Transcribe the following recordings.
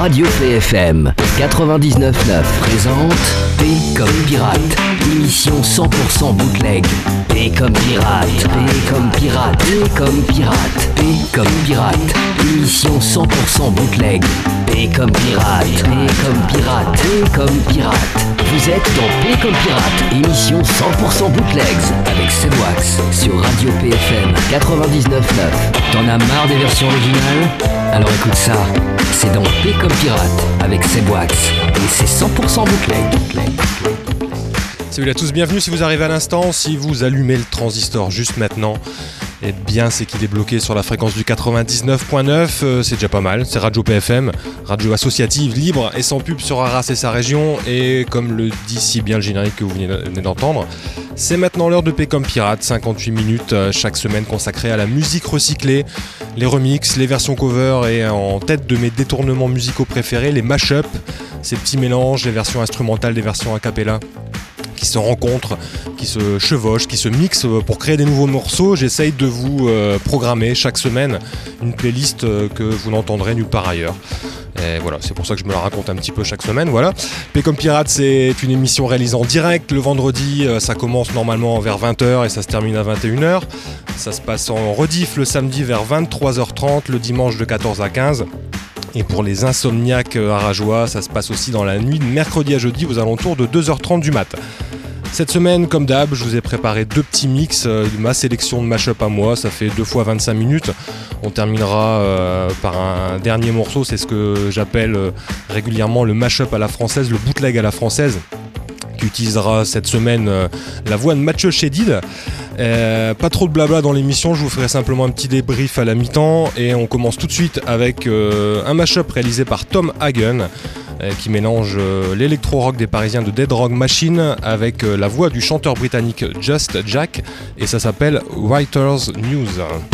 Radio PFM 99.9 présente P comme pirate, émission 100% bootleg. P comme pirate, P comme pirate, P comme pirate, P comme pirate, émission 100% bootleg. P comme pirate, P comme pirate, P comme pirate. Vous êtes dans P comme pirate, émission 100% bootlegs avec Sebwax sur Radio PFM 99.9. T'en as marre des versions originales? Alors écoute ça, c'est dans P comme pirate avec Sebwax et c'est 100% bootleg. Salut à tous, bienvenue si vous arrivez à l'instant. Si vous allumez le transistor juste maintenant, eh bien c'est qu'il est bloqué sur la fréquence du 99.9, c'est déjà pas mal. C'est Radio PFM, radio associative, libre et sans pub sur Arras et sa région. Et comme le dit si bien le générique que vous venez d'entendre, c'est maintenant l'heure de P comme pirate, 58 minutes chaque semaine consacrée à la musique recyclée, les remixes, les versions cover et en tête de mes détournements musicaux préférés, les mash-up, ces petits mélanges, les versions instrumentales, des versions a cappella qui se rencontrent, qui se chevauchent, qui se mixent pour créer des nouveaux morceaux. J'essaye de vous programmer chaque semaine une playlist que vous n'entendrez nulle part ailleurs. Et voilà, c'est pour ça que je me la raconte un petit peu chaque semaine. Voilà. P comme pirate, c'est une émission réalisée en direct le vendredi. Ça commence normalement vers 20h et ça se termine à 21h. Ça se passe en rediff le samedi vers 23h30, le dimanche de 14 à 15. Et pour les insomniaques arageois, ça se passe aussi dans la nuit de mercredi à jeudi aux alentours de 2h30 du mat'. Cette semaine, comme d'hab, je vous ai préparé deux petits mix, ma sélection de mash-up à moi, ça fait 2 fois 25 minutes. On terminera par un dernier morceau, c'est ce que j'appelle régulièrement le mash-up à la française, le bootleg à la française, qui utilisera cette semaine la voix de Mathieu Chédid. Pas trop de blabla dans l'émission, je vous ferai simplement un petit débrief à la mi-temps et on commence tout de suite avec un mash-up réalisé par Tom Hagen qui mélange l'électro-rock des Parisiens de Dead Rock Machine avec la voix du chanteur britannique Just Jack et ça s'appelle Writer's News.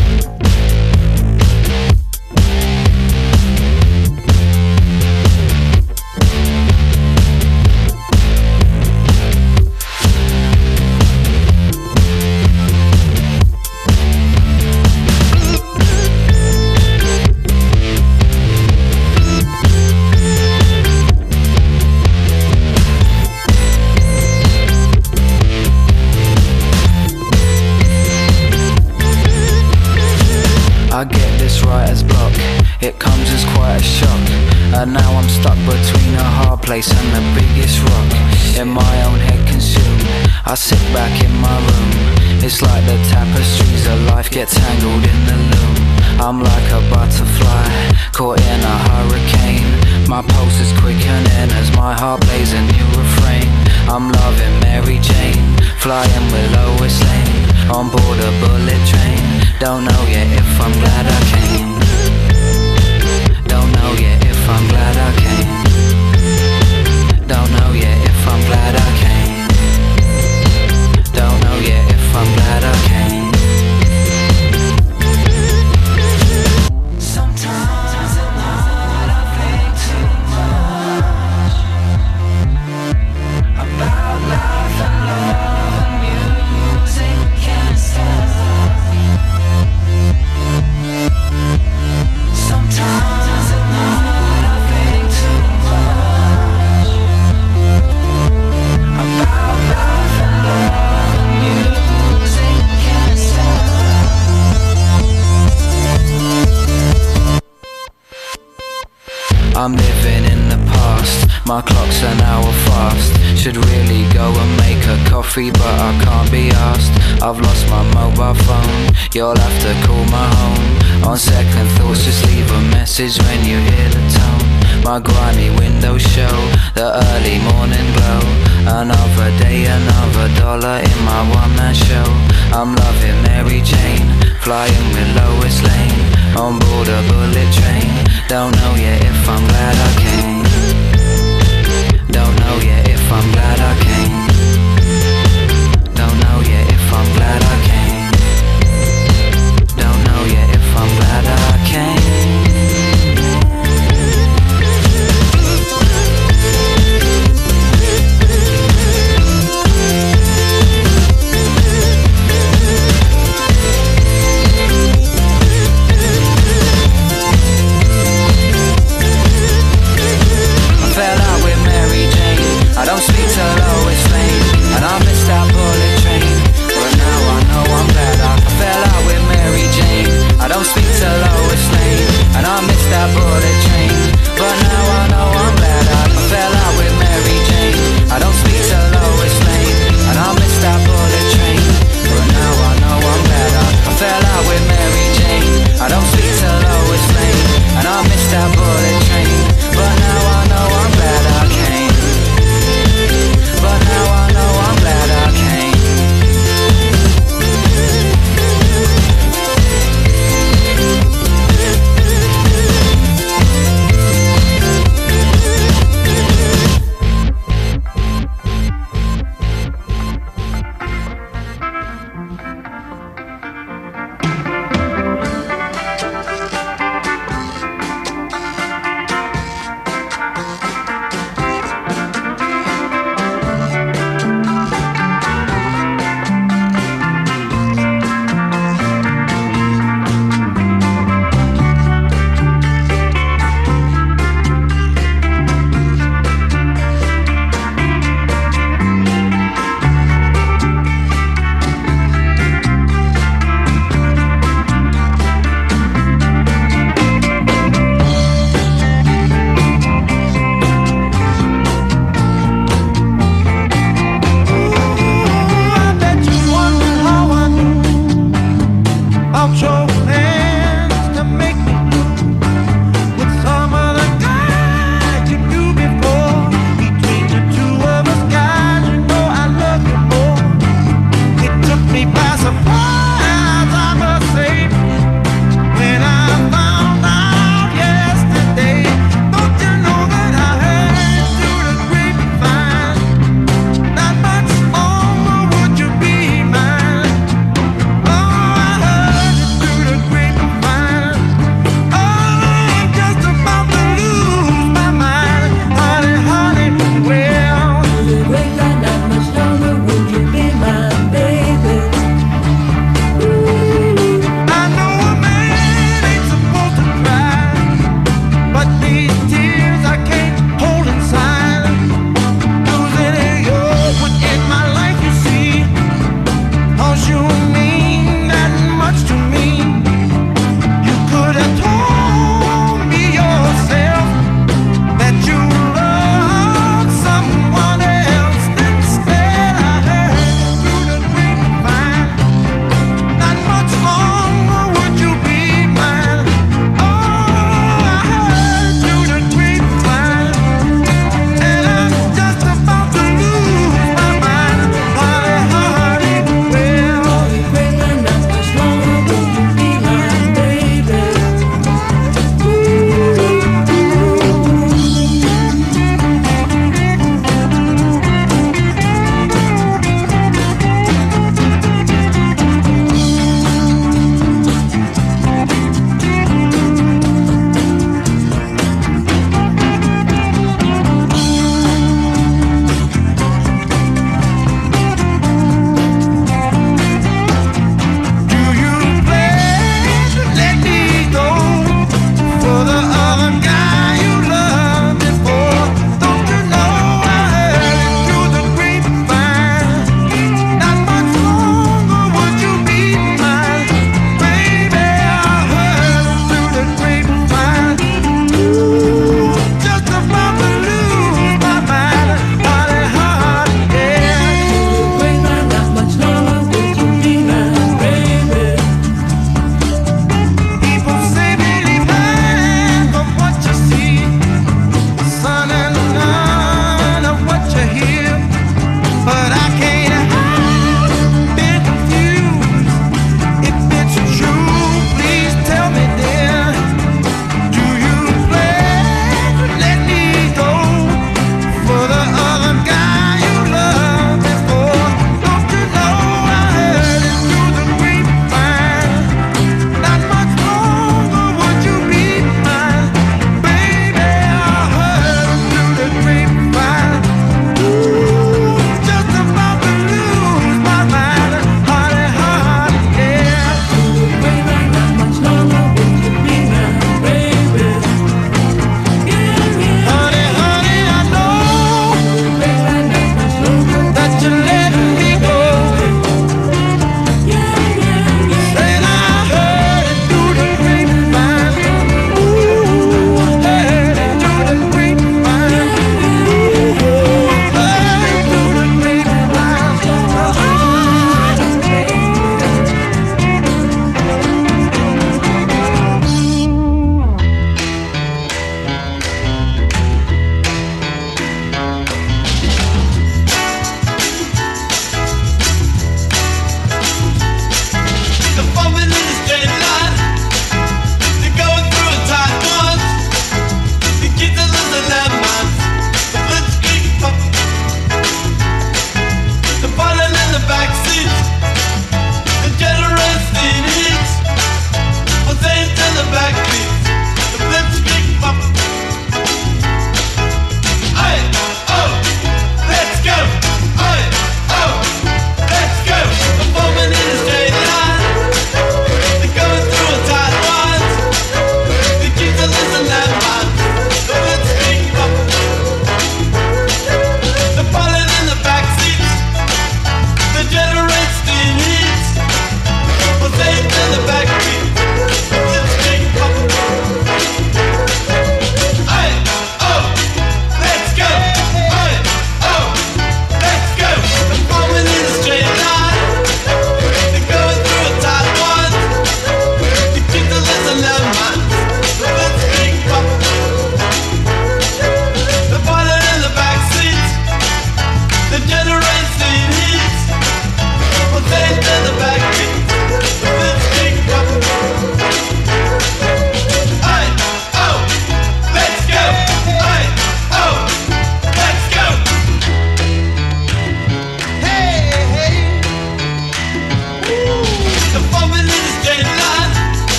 I get this writer's block, it comes as quite a shock. And now I'm stuck between a hard place and the biggest rock. In my own head consumed, I sit back in my room. It's like the tapestries of life get tangled in the loom. I'm like a butterfly, caught in a hurricane. My pulse is quickening as my heart plays a new refrain. I'm loving Mary Jane, flying with Lois Lane, on board a bullet train. Don't know yet if I'm glad I came. Don't know yet if I'm glad I came. Don't know yet if I'm glad I came. Don't know yet if I'm glad I came. Sometimes in the night I think too much about life and love and music and stuff. Sometimes at night I think too much about life and love and music and stuff. I'm living in the past, my clock's an hour fast. Should really go and make a coffee but I can't be asked. I've lost my mobile phone, you'll have to call my home. On second thoughts just leave a message when you hear the tone. My grimy windows show the early morning glow. Another day, another dollar in my one-man show. I'm loving Mary Jane, flying with Lois Lane, on board a bullet train. Don't know yet if I'm glad I came. Don't know yet if I'm glad I came. Don't know yet if I'm glad I came. Don't know yet if I'm glad I came.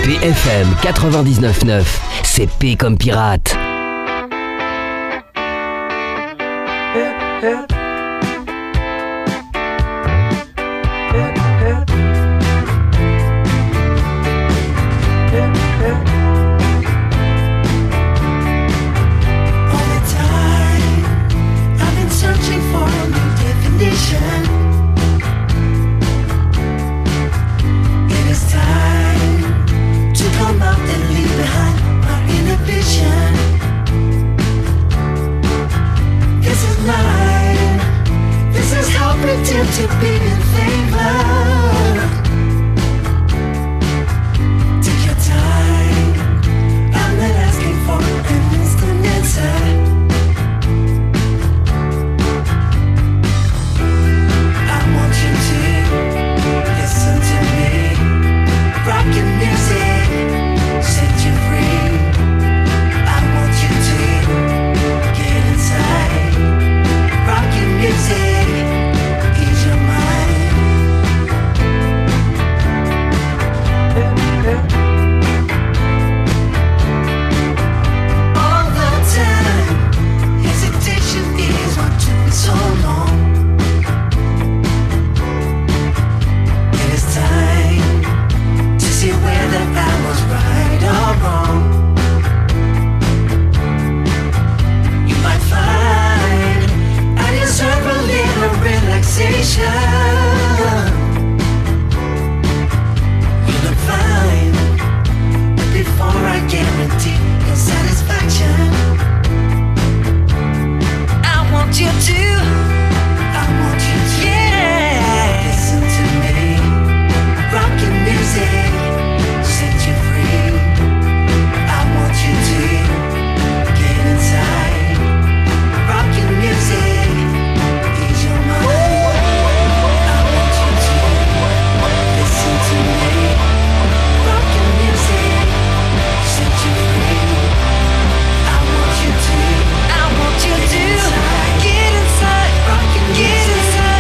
PFM 99.9, c'est P comme pirate. To be in favor. Take your time. I'm not asking for an instant answer. I want you to listen to me. Rock your music, set you free. I want you to get inside. Rock your music. So long. It is time to see whether I was right or wrong. You might find I deserve a little relaxation. You look fine, but before I guarantee your satisfaction, I want you to listen to me. Rock your music, set you free. I want you to get inside. Rock your music, ease your mind. I want you to listen to me. Rock your music, set you free. I want you to get inside. Rock your music.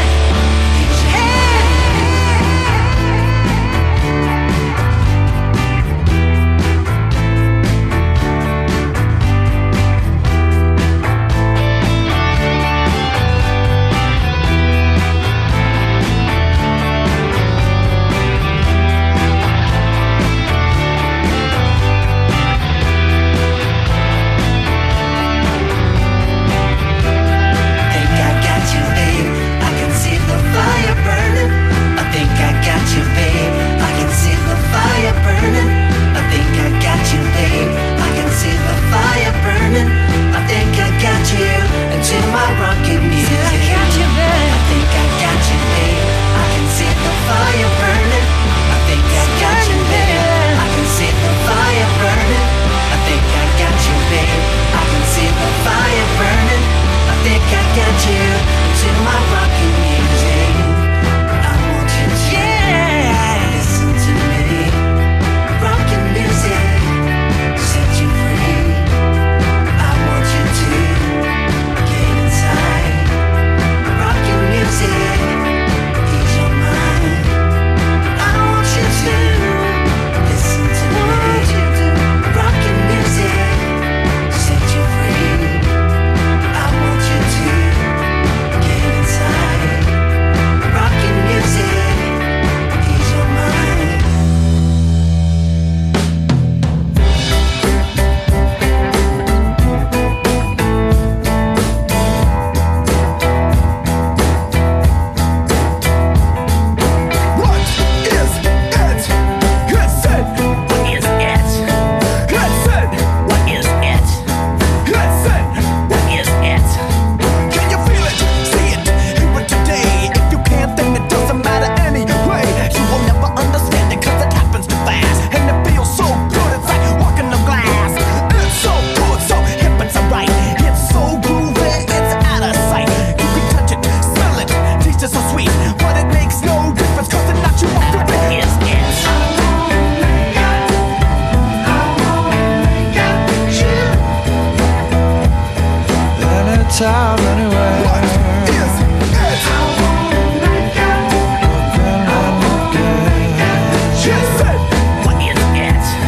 time anyway. What is it? She said, what is it?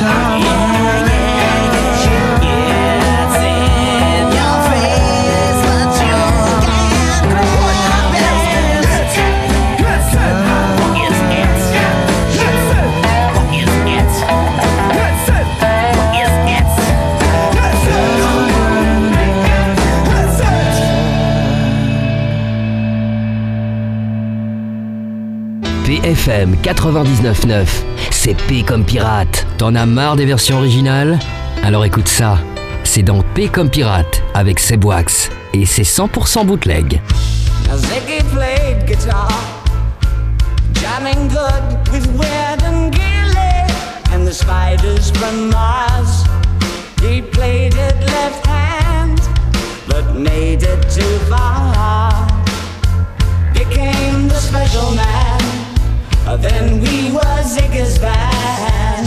time anyway. PFM 99.9, c'est P comme pirate. T'en as marre des versions originales? Alors écoute ça, c'est dans P comme pirate avec Seb Wax et c'est 100% bootleg. Now Ziggy played guitar, jamming good with Weird and Gilly and the Spiders from Mars. He played it left hand, but made it too far. Became the special man, then we were Ziggy's band.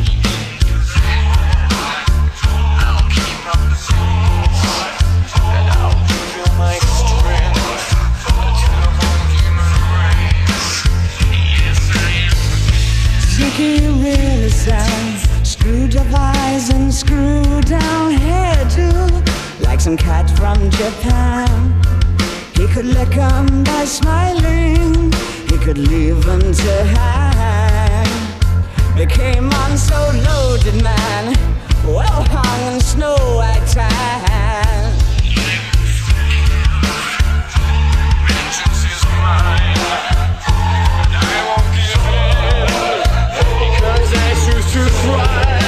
I'll keep up the soul, and I'll fulfill my strength until I'm on human race. Yes, I am. Ziggy really sang, screwed up eyes and screwed down hairdo, like some cat from Japan. He could lick 'em by smiling, he could leave 'em to hang. Became on so loaded man, well hung in snow white tan. Vengeance is mine, and I won't give in, because I choose to thrive.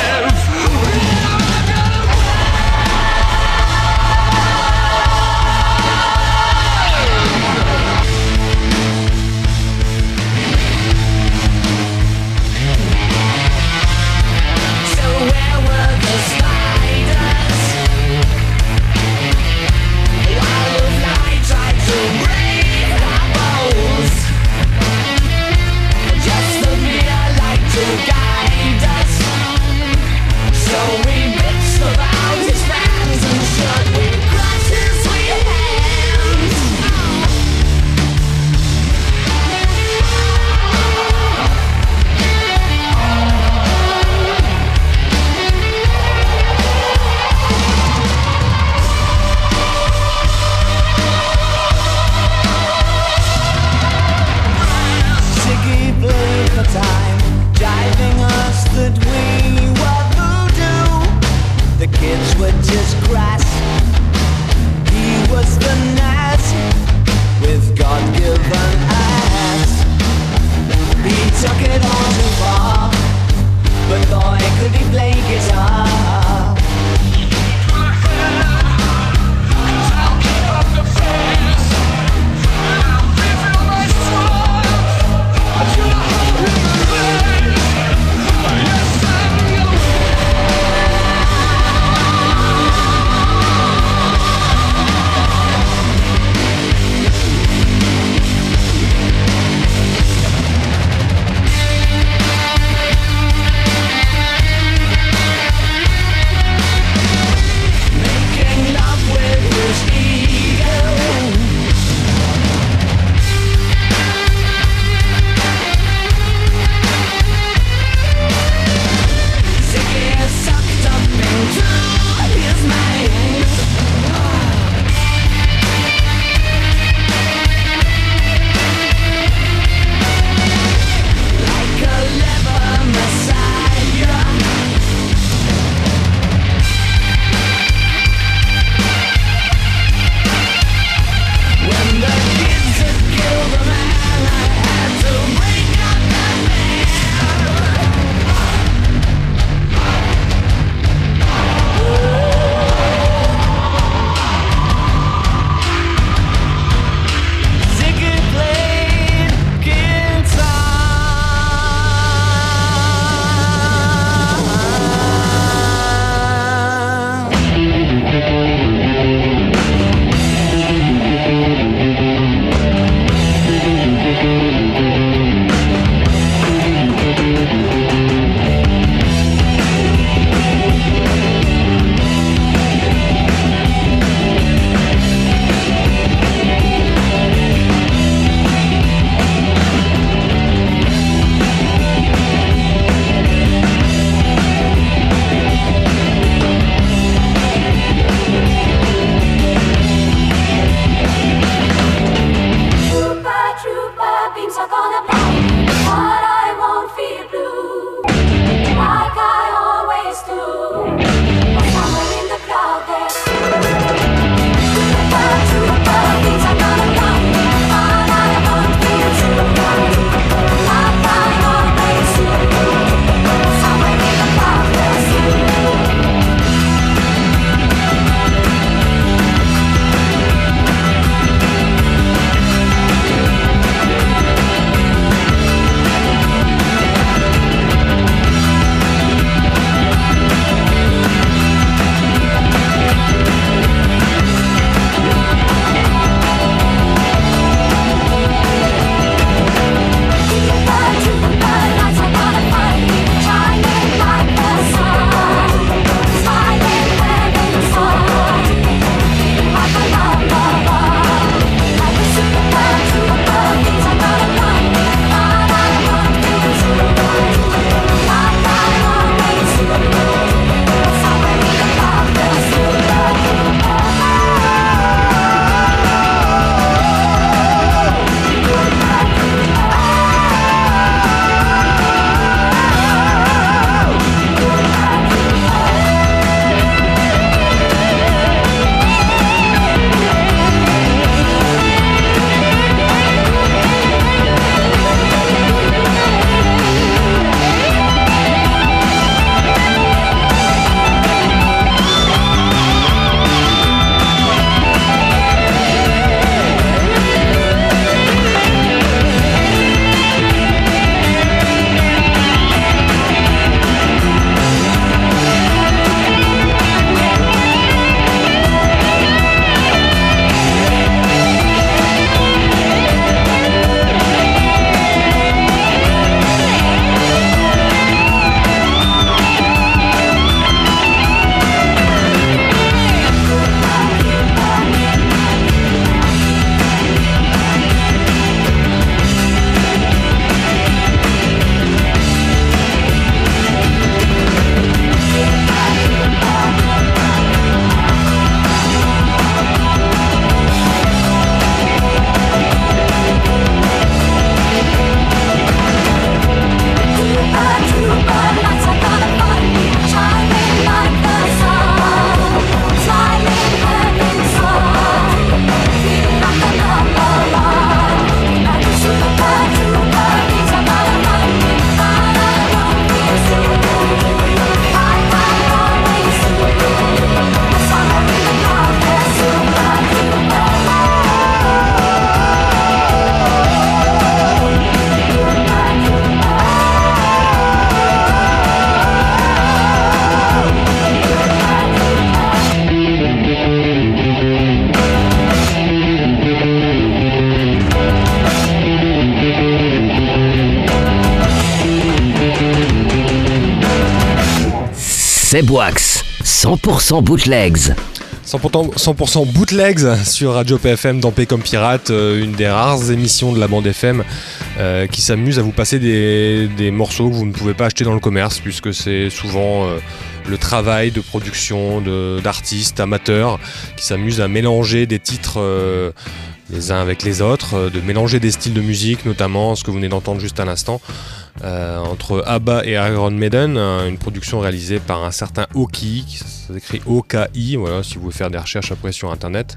Seb Wax, 100% bootlegs. 100% bootlegs sur Radio PFM dans P comme Pirate, une des rares émissions de la bande FM qui s'amuse à vous passer des morceaux que vous ne pouvez pas acheter dans le commerce, puisque c'est souvent le travail de production d'artistes amateurs qui s'amusent à mélanger des titres les uns avec les autres, de mélanger des styles de musique, notamment ce que vous venez d'entendre juste à l'instant, entre ABBA et Iron Maiden, une production réalisée par un certain Oki, ça s'écrit O-K-I, voilà, si vous voulez faire des recherches après sur internet.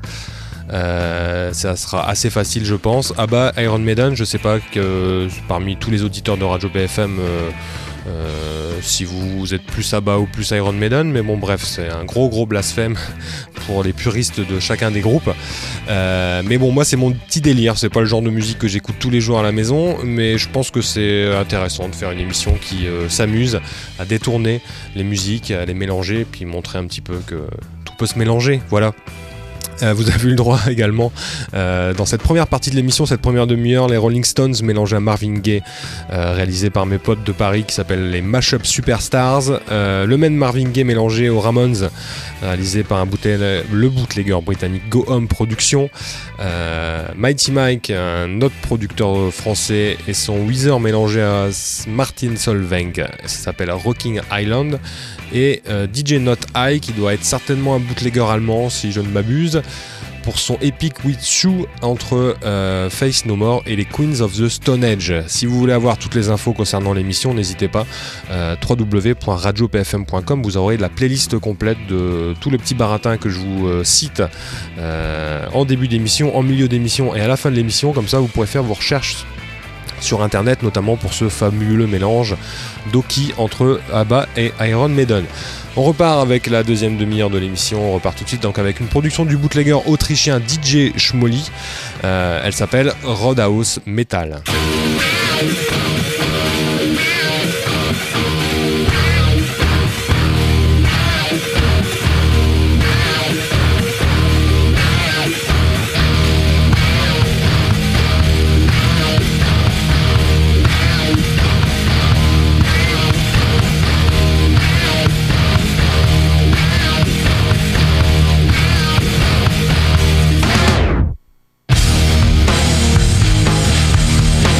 Ça sera assez facile, je pense. ABBA, Iron Maiden, je sais pas que parmi tous les auditeurs de Radio BFM si vous êtes plus ABBA ou plus Iron Maiden, mais bon bref, c'est un gros blasphème pour les puristes de chacun des groupes, mais bon, moi c'est mon petit délire, c'est pas le genre de musique que j'écoute tous les jours à la maison, mais je pense que c'est intéressant de faire une émission qui s'amuse à détourner les musiques, à les mélanger, puis montrer un petit peu que tout peut se mélanger, voilà. Vous avez eu le droit également dans cette première partie de l'émission, cette première demi-heure, les Rolling Stones mélangés à Marvin Gaye, réalisé par mes potes de Paris qui s'appellent les Mashup Superstars. Le même Marvin Gaye mélangé aux Ramones, réalisé par le bootlegger britannique Go Home Productions. Mighty Mike, un autre producteur français, et son Weezer mélangé à Martin Solveig, ça s'appelle Rocking Island. Et DJ Not High, qui doit être certainement un bootlegger allemand si je ne m'abuse, pour son Epic With Shoe entre Faith No More et les Queens of the Stone Age. Si vous voulez avoir toutes les infos concernant l'émission, n'hésitez pas, www.radiopfm.com, vous aurez la playlist complète de tout le petit baratin que je vous cite en début d'émission, en milieu d'émission et à la fin de l'émission. Comme ça vous pourrez faire vos recherches sur internet, notamment pour ce fabuleux mélange d'Oki entre ABBA et Iron Maiden. On repart avec la deuxième demi-heure de l'émission, on repart tout de suite donc avec une production du bootlegger autrichien DJ Schmolly, elle s'appelle Roadhouse Metal. We'll be right back.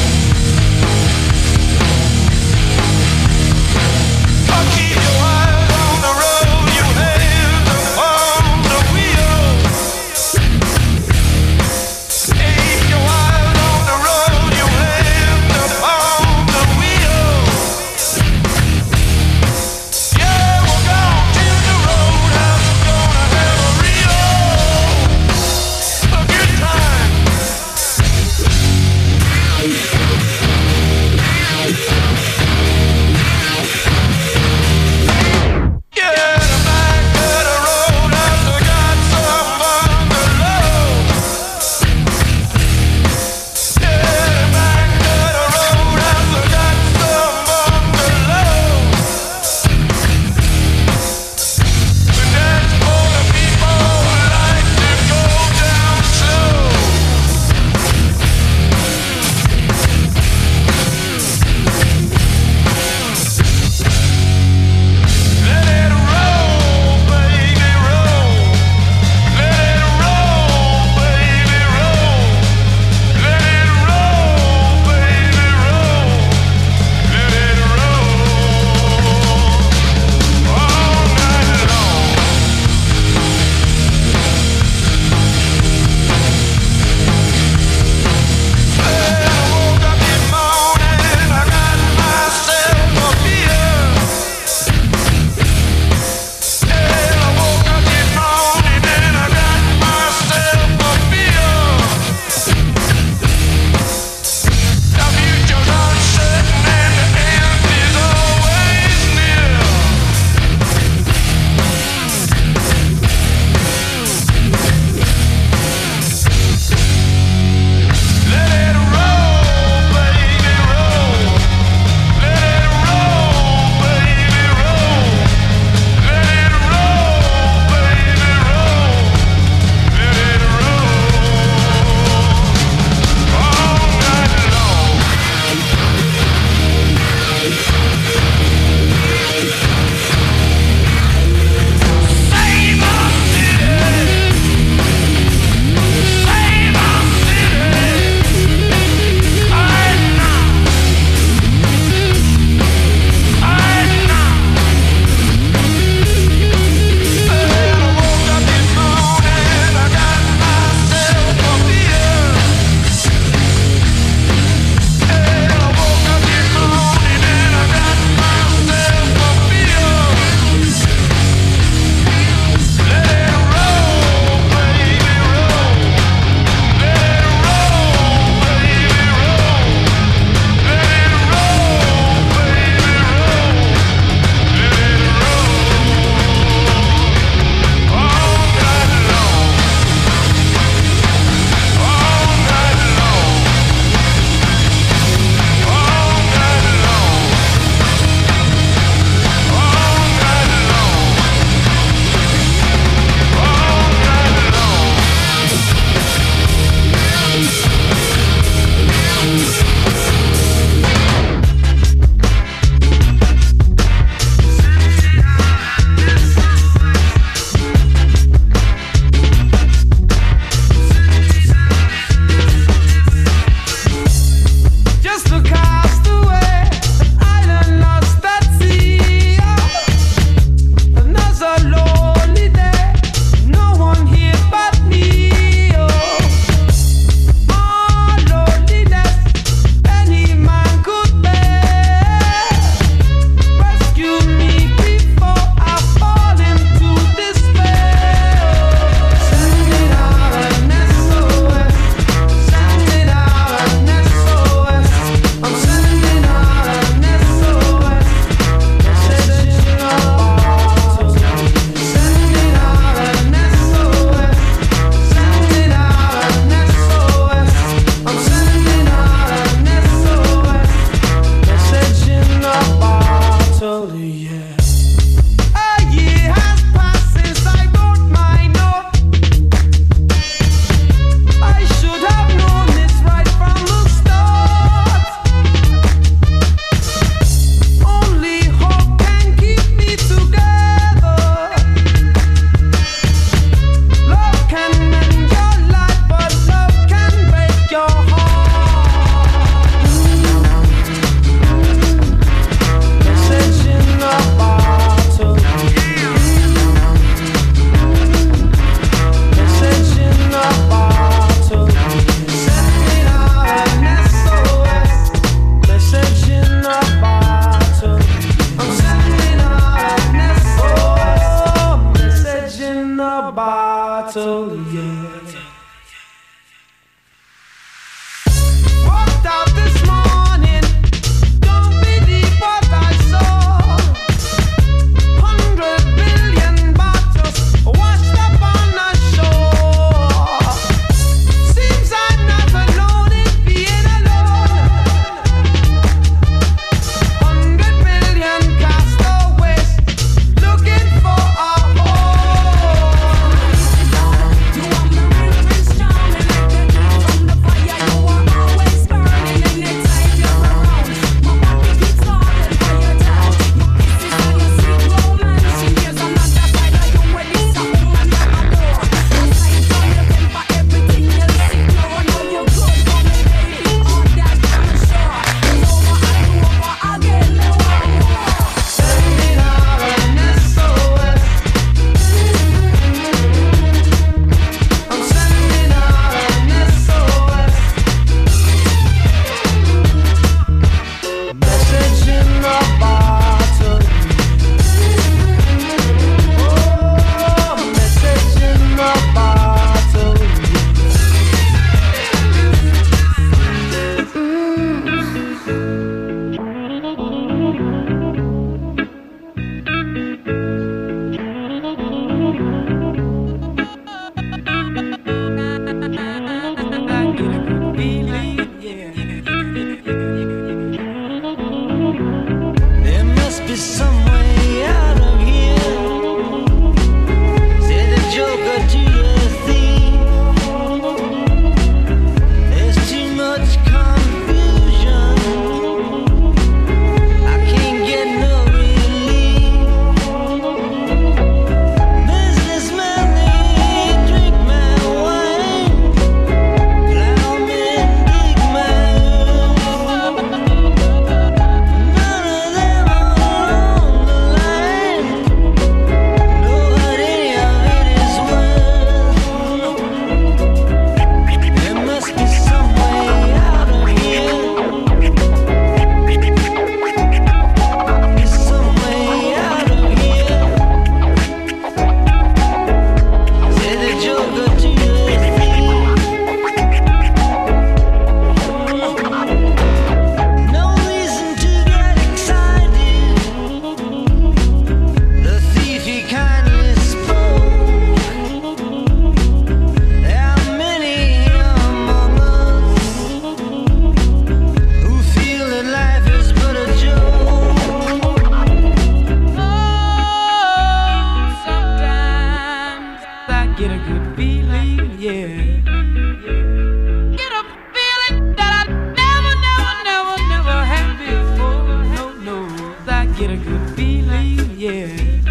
a good feeling, yeah.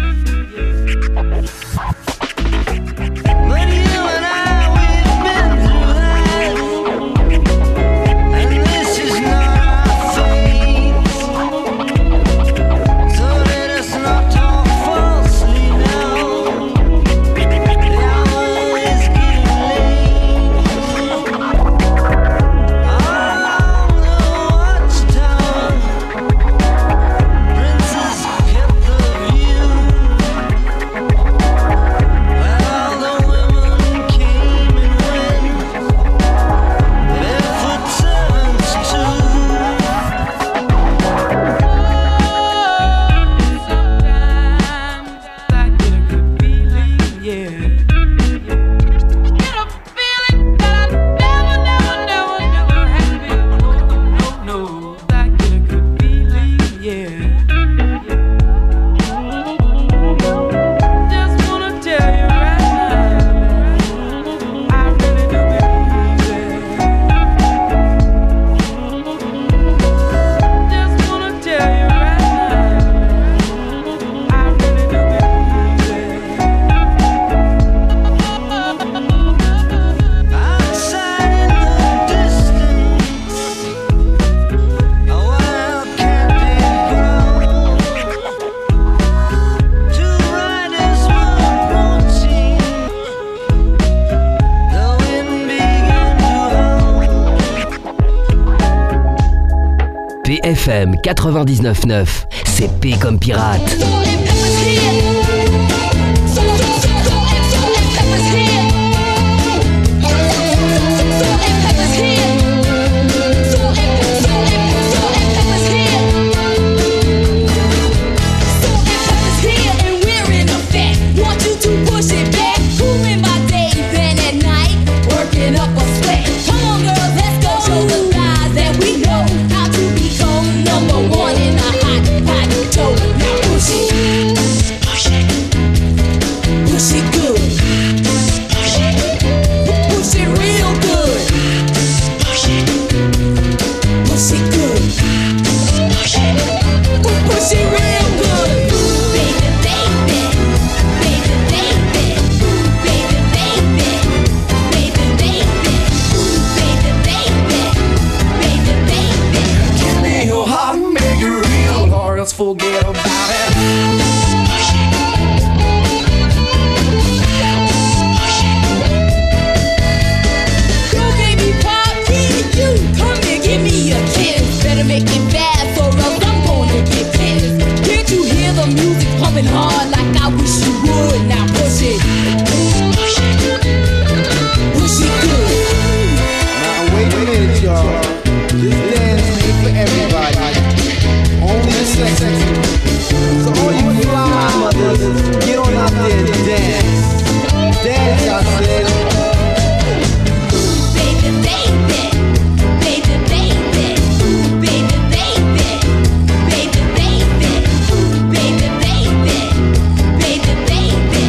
But you and I, we've been through that, and this is not our fate. So let us not talk falsely now. The hour is getting late. Along the watchtower, princes kept the view. While the women came and went, barefoot servants too. Sometimes I get a good feeling, yeah. Get a feeling that I never had before. No, I get a good feeling, yeah. Just wanna tell you right now, I really do believe it. Just wanna tell you right now, I really do believe it. Outside in the distance, a wild cat did growl. Two riders were approaching. The wind began to howl. PFM 99.9, c'est P comme pirate. Up a sweat. Come on, girls, let's go. Show the guys that we know how to become number one in the hot dough. Now push it, push it good, push it real good, push it good, push it real good. Baby, baby, baby, baby, baby, baby. Give me your heart and make it real, or else forget about it. You gave me pop, you come here, give me a kiss. Better make it fast, or else I'm gonna get pissed. Can't you hear the music pumping hard like I wish you would? Now push it, push it good. Now wait a minute, y'all. This dance ain't for everybody. Only the sexy. So all you fly mothers, get on out there and dance. Dance, I said. Baby, baby, baby, baby, baby, baby, baby, baby, baby, baby, baby, baby,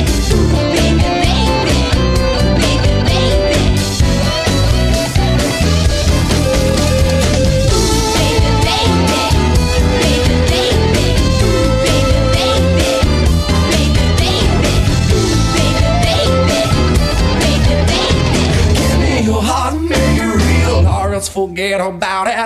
Give me your heart and make it real, or else forget about it.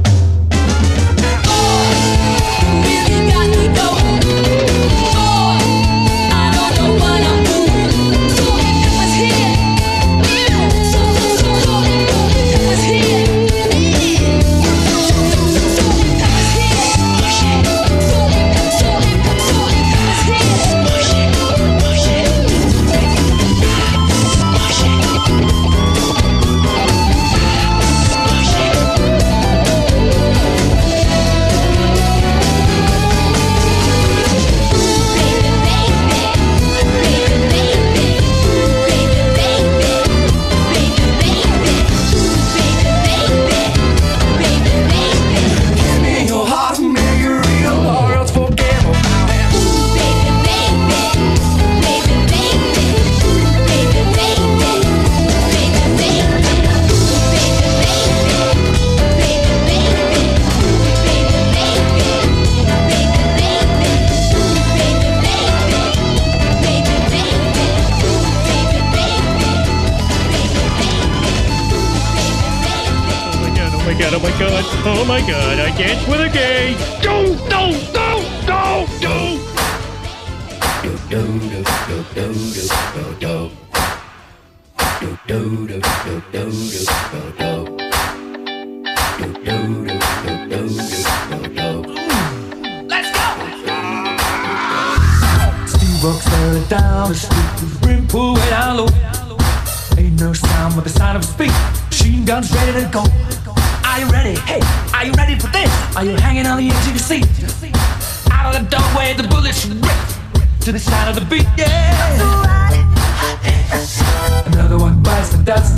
really got me going. Oh, I don't know what I'm doing. So it was here. So it was here. So it was here. Oh my god, I danced with a gay. Go, go, go, go, go. Let's go. Steve walks early down the street with the brim pulled way down low. Ain't no sound but the sound of speed. Machine guns ready to go. Are you ready? Hey, are you ready for this? Are you hanging on the edge of your seat? Out of the doorway, the bullets rip to the sound of the beat. Yeah. Another one bites the dust.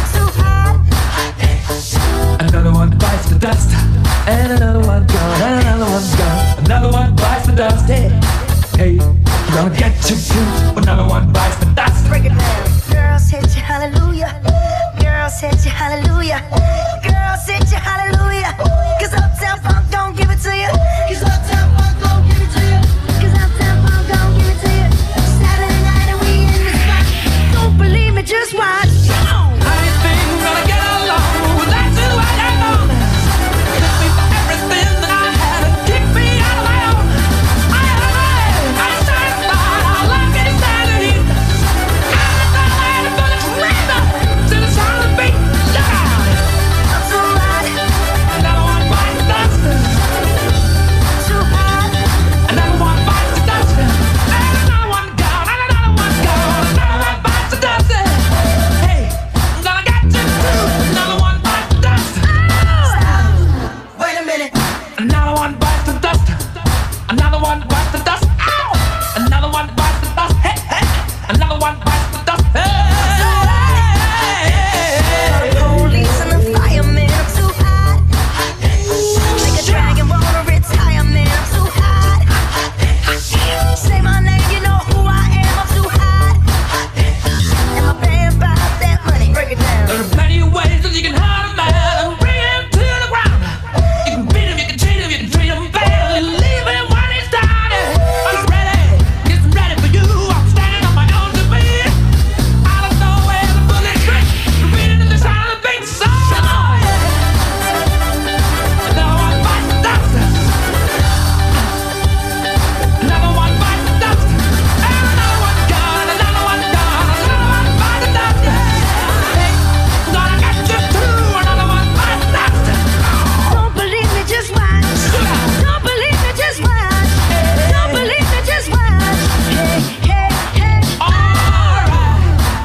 Another one bites the dust. And another one gone. And another one's gone. Another one bites the dust. Hey, hey, you're gonna get you too. Another one bites the dust. Break it down. Girls hit you hallelujah. Girls hit you hallelujah. Girls hit you hallelujah. Cause Uptown Funk don't give it to you. Cause Uptown Funk don't give it to you. Cause Uptown Funk don't give it to you. Saturday night and we in the spot. Don't believe me, just watch. How you think we're gonna get along without you I am on? Took me for everything that I had and kicked me out of my own. I satisfied, I like it inside the heat. Out of the way, the bullets rip to the sound of the beat. Look out! I'm so hot. Another one bites the dust. Too hot. Another one bites the dust. And another one gone. And another one gone. Another one bites the dust. Hey, I'm gonna get you too. Another one bites the dust. Wait a minute. Another one bites the dust. Another one bites the dust. Ow! Another one bites the dust. Hey, hey. Another one bites the dust. Hey. Police and the fireman, I'm too hot. Like a dragon wanna retire, man, I'm too hot. Say my name, you know who I am, I'm too hot. And my band about that money. Break it down. There are plenty of ways that you can hurt a man and bring him to the ground. You can beat him, you can cheat him, you can treat him bad. You leave him when he's down. Are you ready? Get ready for you. I'm standing on my own two feet. Out of nowhere, the bullets rip. Beating to the sound of the beat. So another one bites the dust. Another one bites the dust. And another one gone. Another one gone. Another one bites the dust. Hey, gonna get you too. Another one bites the dust. Don't believe me, just watch. Don't believe me, just watch. Don't believe me, just watch. Hey, hey, hey. Alright.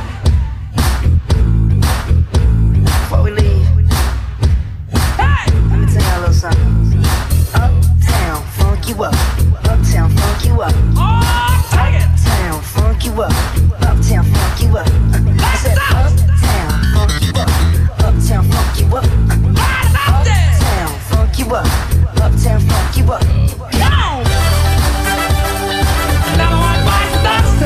Before we leave, Hey. let me tell y'all a little something. Uptown, funk you up. Uptown, funk you up. Oh, take it. Uptown, funk you up. Uptown, funk you up. I said uptown, funk you up. Uptown, funk you up. Right out there. Uptown, funk you up. Uptown, funk you up. Come on. Another one bites the dust.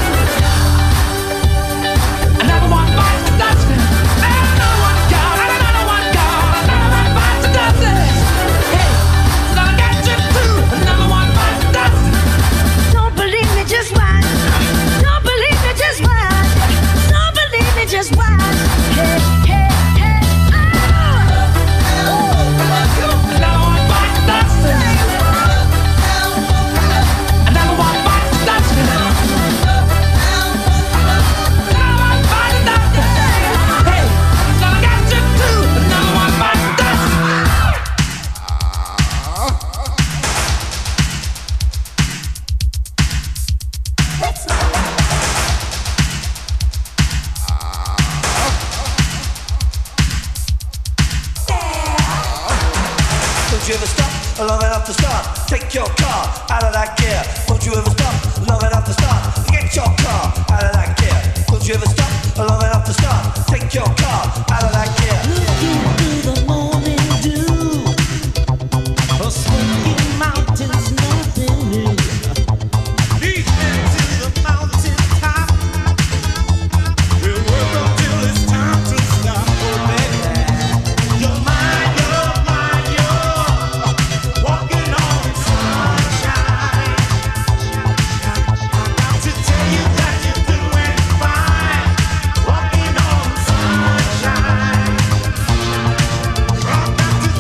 Another one bites the dust. And another one gone. And another one gone. Another one bites the dust. Hey, gonna get you too. Another one bites the dust. Don't believe me, just watch. Don't believe me, just watch. Don't believe me, just watch. Hey, hey, hey. Another one bites the dust. Another one bites the dust. Another one bites the dust. Hey, gonna get you too. Another one bites the dust. Don't you ever stop long enough to start? Take your car out of that gear. Don't you ever stop long enough to start? Get your car out of that gear. Don't you ever stop long enough to start? Take your car out of that gear. Looking through the morning dew, a smoky mountain's nothing new. Leading to the mountain top, we'll work until it's time to stop. Oh baby, you're mine, you're walking on sunshine. Got to tell you that you're doing fine, walking on sunshine. Got to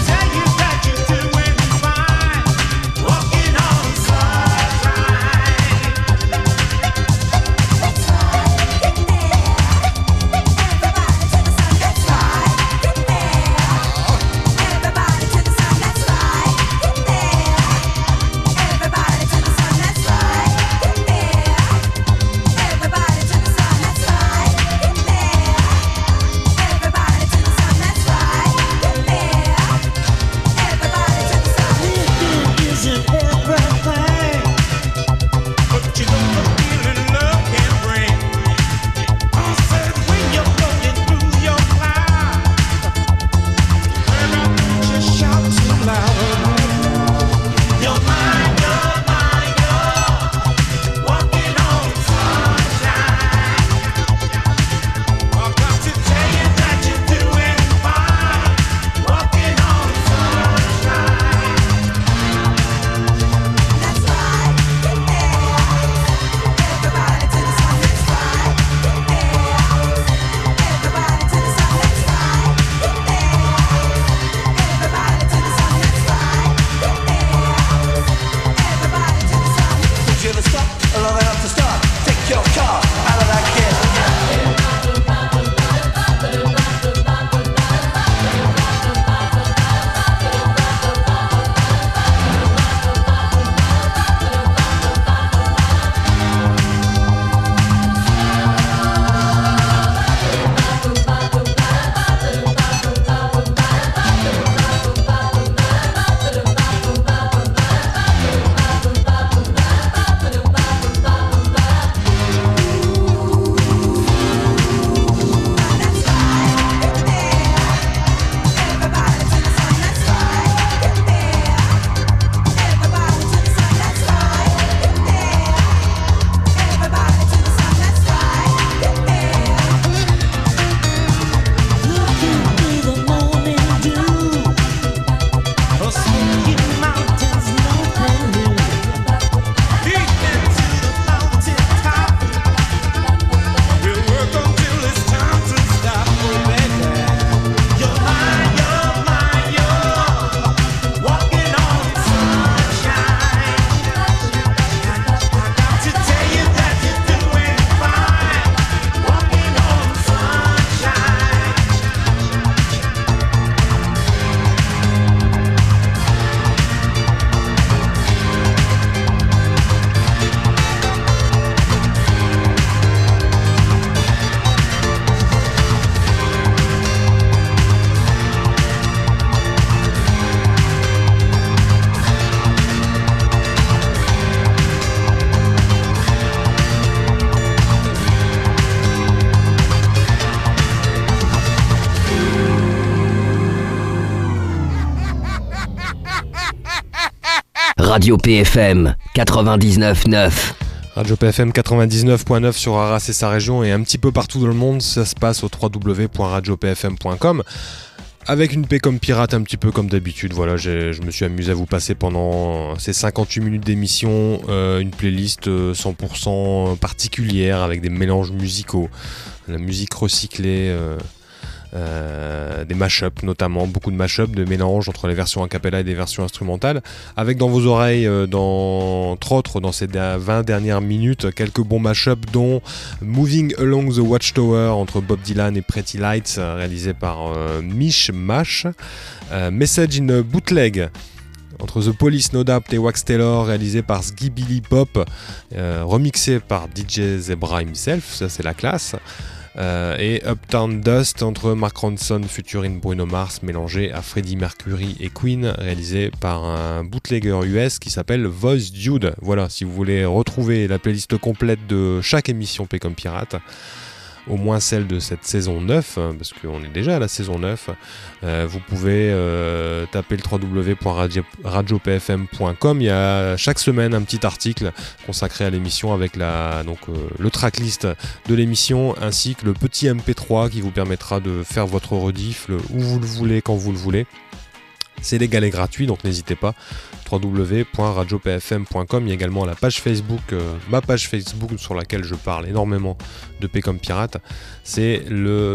Radio PFM 99.9. Radio PFM 99.9 sur Arras et sa région et un petit peu partout dans le monde. Ça se passe au www.radiopfm.com. Avec une paix comme pirate, un petit peu comme d'habitude. Voilà, je me suis amusé à vous passer pendant ces 58 minutes d'émission une playlist 100% particulière avec des mélanges musicaux, la musique recyclée, des mash-ups notamment, beaucoup de mash-ups, de mélanges entre les versions a cappella et des versions instrumentales, avec dans vos oreilles, entre autres, dans ces 20 dernières minutes, quelques bons mash-ups dont Moving Along the Watchtower entre Bob Dylan et Pretty Lights, réalisé par Mish Mash, Message in a Bootleg entre The Police, No Doubt et Wax Taylor, réalisé par Skibbily Pop, remixé par DJ Zebra himself, ça c'est la classe. Et Uptown Dust entre Mark Ronson featuring Bruno Mars mélangé à Freddie Mercury et Queen, réalisé par un bootlegger US qui s'appelle Voice Dude. Voilà, si vous voulez retrouver la playlist complète de chaque émission P comme Pirate, au moins celle de cette saison 9, parce qu'on est déjà à la saison 9, vous pouvez taper le www.radiopfm.com. Il y a chaque semaine un petit article consacré à l'émission avec le tracklist de l'émission ainsi que le petit MP3 qui vous permettra de faire votre rediff où vous le voulez, quand vous le voulez. C'est légal et gratuit, donc n'hésitez pas. www.radiopfm.com. Il y a également la page Facebook, ma page Facebook sur laquelle je parle énormément de P comme Pirate. C'est le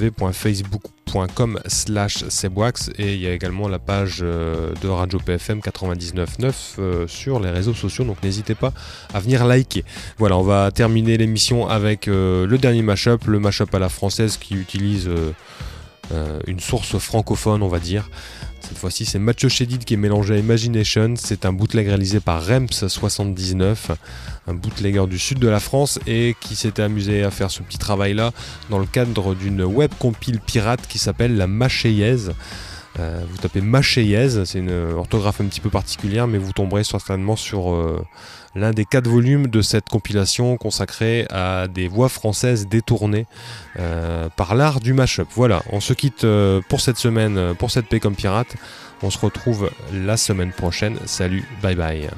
www.facebook.com/sebwax et il y a également la page de Radio PFM 99.9 sur les réseaux sociaux, donc n'hésitez pas à venir liker. Voilà, on va terminer l'émission avec le dernier mashup, le mashup à la française qui utilise une source francophone, on va dire. Cette fois-ci, c'est Mathieu Chédid qui est mélangé à Imagination. C'est un bootleg réalisé par Rems79, un bootlegger du sud de la France et qui s'était amusé à faire ce petit travail-là dans le cadre d'une web compile pirate qui s'appelle la Machayaise. Vous tapez Machayaise, c'est une orthographe un petit peu particulière, mais vous tomberez certainement sur l'un des 4 volumes de cette compilation consacrée à des voix françaises détournées par l'art du mashup. Voilà, on se quitte pour cette semaine, pour cette P comme Pirate. On se retrouve la semaine prochaine. Salut, bye bye.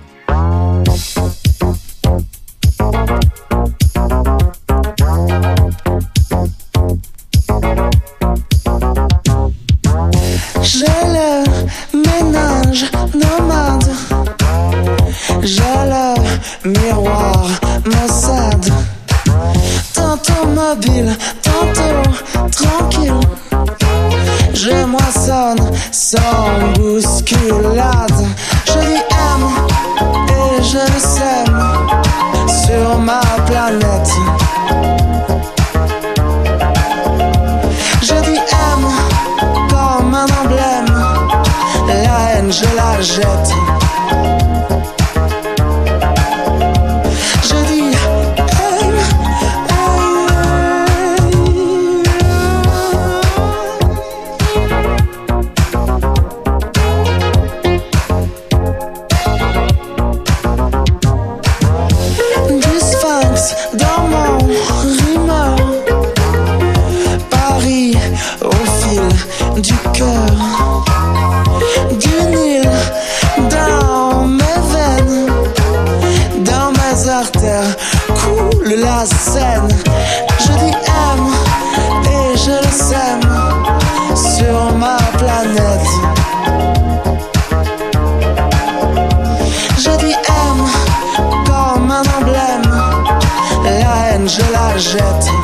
J'ai le ménage nomade, j'ai le miroir maussade, tantôt mobile, tantôt tranquille. Je moissonne sans bousculade. Je dis M et je le sème sur ma planète. Je dis M comme un emblème, la haine je la jette. Je dis hey, du sphinx dans mon rimeur, Paris au fil du cœur, du Nil dans mes veines, dans mes artères coule la Seine. Je dis M et je le sème sur ma planète. Je dis M comme un emblème, la haine je la jette.